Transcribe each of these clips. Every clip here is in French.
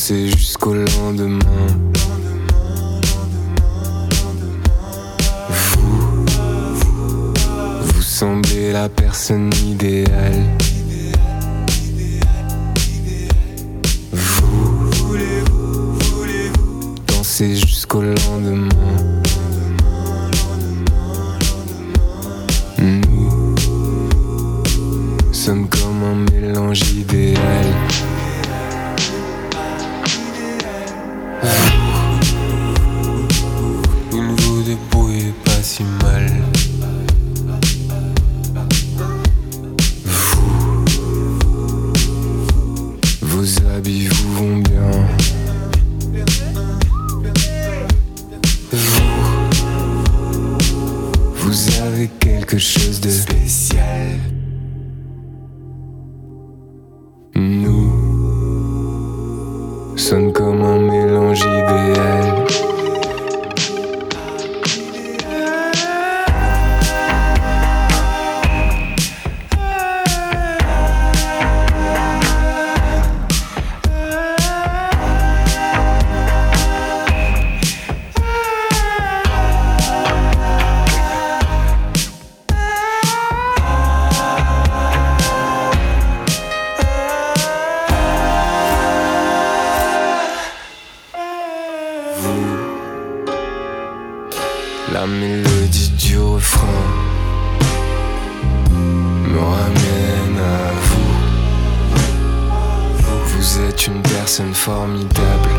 danser jusqu'au lendemain. Vous semblez la personne idéale. Vous dansez jusqu'au lendemain. Nous sommes comme un mélange idéal. Vous ne vous débrouillez pas si mal. Vos habits vous vont bien. Vous avez quelque chose de spécial. Nous sommes comme un mélange idéal. La mélodie du refrain me ramène à vous. Vous êtes une personne formidable.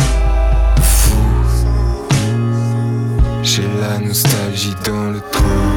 Vous, j'ai la nostalgie dans le trou.